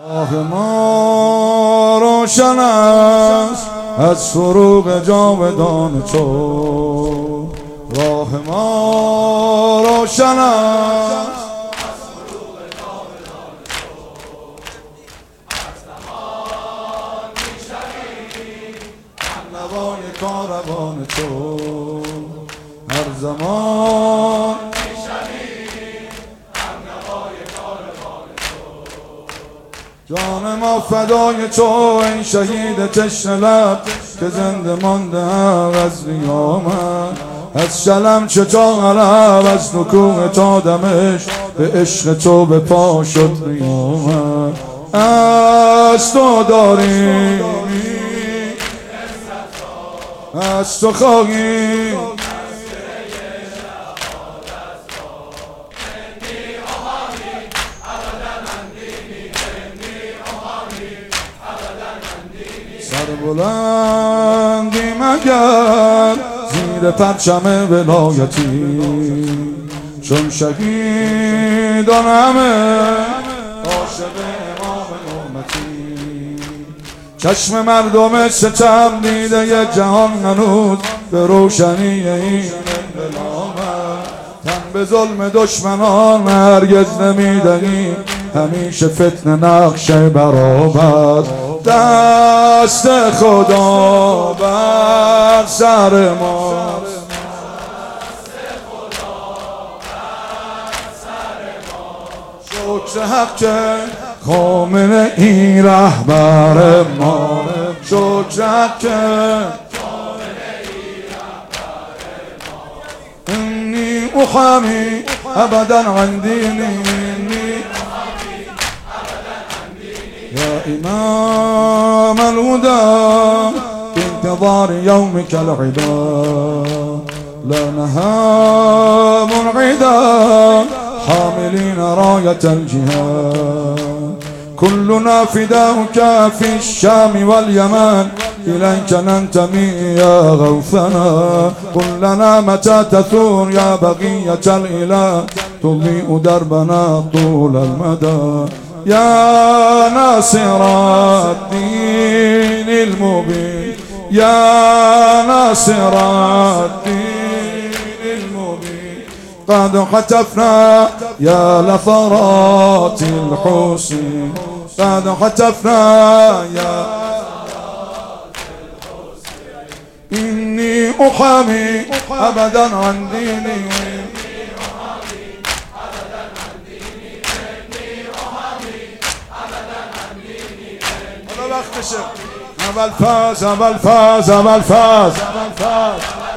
راه ما روشن است از فروغ جاودان تو، راه ما روشن است از فروغ جاودان تو. هر زمان میشوی همنوای کاروان تو، هر زمان جان ما فدای تو ای شهید تشنه لب که زنده مانده از قیامت. از شلم چه تا عرب از نکوه تا دمشق به عشق تو به پا شد قیامت. از تو داریم از تو خواهیم سر بلندی مگر زیر پرچم ولایتی، چون شهیدان همه عاشق امام امتی. چشم مردم ستم دیده ی جهان هنوز به روشنی این انقلابه. تن به ظلم دشمنان هرگز نمیدهیم، همیشه فتنه نقش برابر. دست خدا بر سر ماست، شکر حق که خامنه ای رهبر ما، شکر حق که انی احامی ابدا عن دینی، يا إمام الهدى بانتظار يومك العدا. لا نهام العدا حاملين راية الجهاد. كلنا فداؤك في الشام واليمن، إليك ننتمي يا غوثنا. قل لنا متى تثور يا بقية الإله، تضيء دربنا طول المدى. يا ناصر الدين المبين، يا ناصر الدين المبين. قد حتفنا يا لثرات الحسين، قد حتفنا يا إني أحامي أبدا عن ديني. اول فاز اول فاز اول فاز اول فاز